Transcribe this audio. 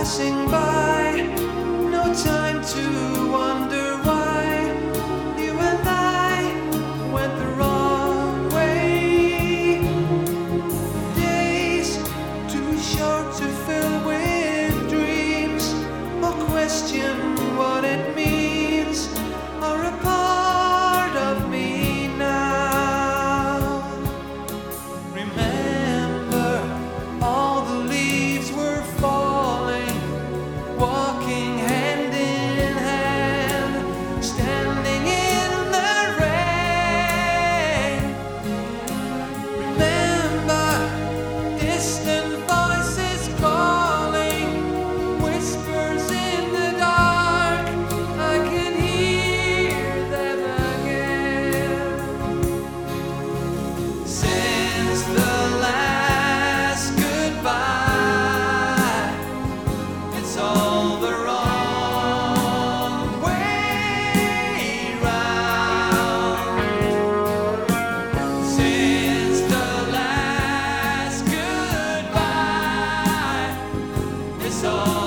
passing by, no time to wonder why you and I went the wrong way. Days too short to fill with dreams or question what it means are a part of me now. Remember, all the leaves were falling, walking hand in hand, standing in the rain. Remember, distant voices calling, whispers in the dark, I can hear them again. Since the last goodbye, it's all the wrong way round. Since the last goodbye, it's all